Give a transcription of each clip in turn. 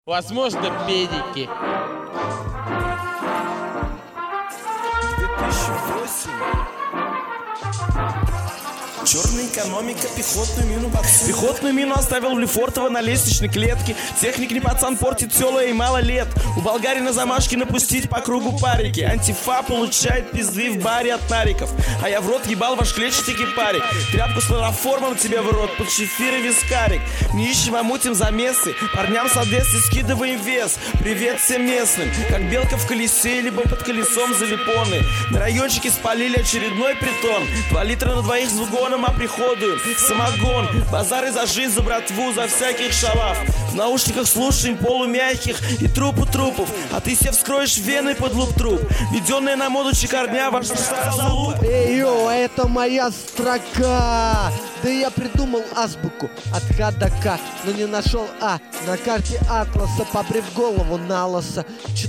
Возможно, педики. 2008. Черная экономика, пехотную мину боксу. Пехотную мину оставил в Лефортово на лестничной клетке. Техник не пацан портит село и мало лет. У болгарина замашки напустить по кругу парики. Антифа получает пизды в баре от нариков. А я в рот ебал ваш клетчатый парик. Тряпку с хлороформом тебе в рот, под шефир и вискарик. Не ищем, а мутим замесы. Парням с Одессы скидываем вес. Привет всем местным. Как белка в колесе, либо под колесом залипоны. На райончике спалили очередной притон. 2 литра на двоих с угоном оприходуем. Самогон, базары за жизнь, за братву, за всяких шалав. В наушниках слушаем полумягких и трупу трупов. А ты себе вскроешь вены под луп труп. Введенная на моду чекарня, ваш залуп. Эй, йо, это моя строка. Да я придумал азбуку от Х до К, но не нашел А. На карте атласа, побрив голову на лоса.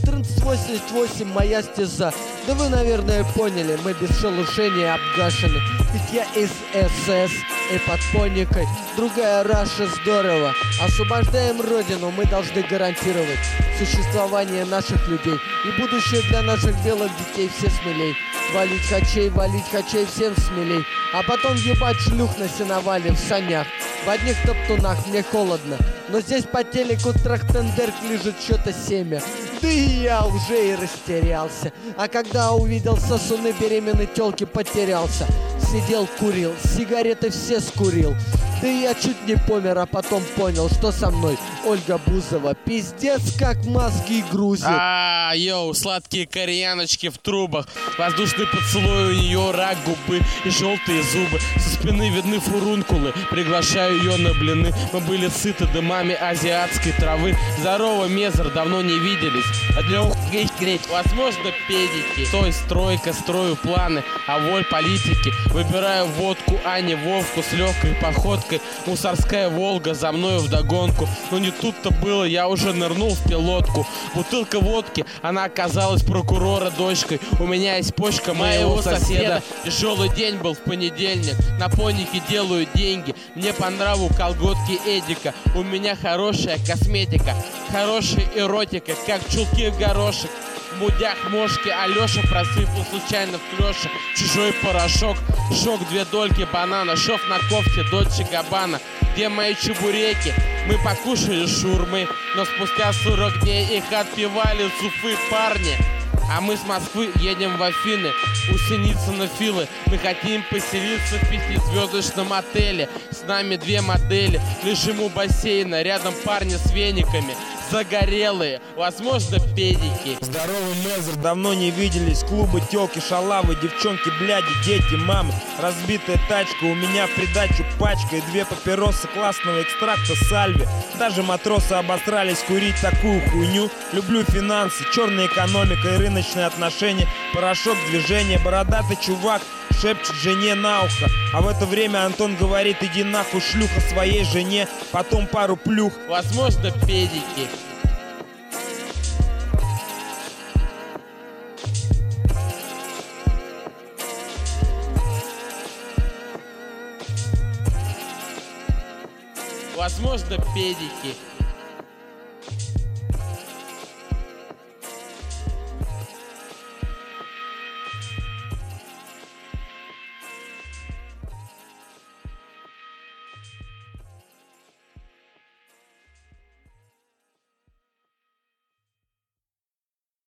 1488 моя стеза. Да вы, наверное, поняли, мы без шелушения обгашены. Ведь я из СС и под поникой. Другая Раша здорово. Освобождаем родину, мы должны гарантировать существование наших людей и будущее для наших белых детей. Все смелей. Валить хачей всем смелей. А потом ебать шлюх на сеновале в санях. В одних топтунах мне холодно, но здесь по телеку Трахтенберг лежит что-то семя. Да и я уже и растерялся. А когда увидел сосуны беременной тёлки, потерялся. Сидел, курил, сигареты все скурил. Да и я чуть не помер, а потом понял, что со мной Ольга Бузова пиздец как мозги грузит. Йоу, сладкие кореяночки в трубах. Воздушный поцелуй, у нее рак губы и желтые зубы. Со спины видны фурункулы, приглашаю ее на блины. Мы были сыты дымами азиатской травы. Здорово, Мезер, давно не виделись. А для греть, возможно, педики. Стой, стройка, строю планы, а воль политики. Выбираю водку, а не Вовку с легкой походкой. Мусорская Волга за мною вдогонку. Но не тут-то было, я уже нырнул в пилотку. Бутылка водки, она оказалась прокурора дочкой. У меня есть почка моего соседа. Тяжелый день был в понедельник. На понике делаю деньги. Мне по нраву колготки Эдика. У меня хорошая косметика, хорошая эротика, как чулки в горошек. В мудях мошки Алёша просыпал случайно в клёше. Чужой порошок, шок 2 дольки банана. Шов на кофте Дольче Габбана. Где мои чебуреки? Мы покушали шурмы, но спустя 40 дней их отпевали с Уфы парни. А мы с Москвы едем в Афины, у Синицына Филы. Мы хотим поселиться в 5-звездочном отеле. С нами 2 модели, лежим у бассейна. Рядом парни с вениками, загорелые, возможно, педики. Здорово, Мезер, давно не виделись. Клубы, тёлки, шалавы, девчонки, бляди, дети, мамы. Разбитая тачка, у меня в придачу пачка и 2 папиросы классного экстракта сальви. Даже матросы обосрались курить такую хуйню. Люблю финансы, черная экономика и рыночные отношения. Порошок, движение, бородатый чувак шепчет жене на ухо. А в это время Антон говорит: иди нахуй, шлюха, своей жене. Потом пару плюх. Возможно, педики. Возможно, педики.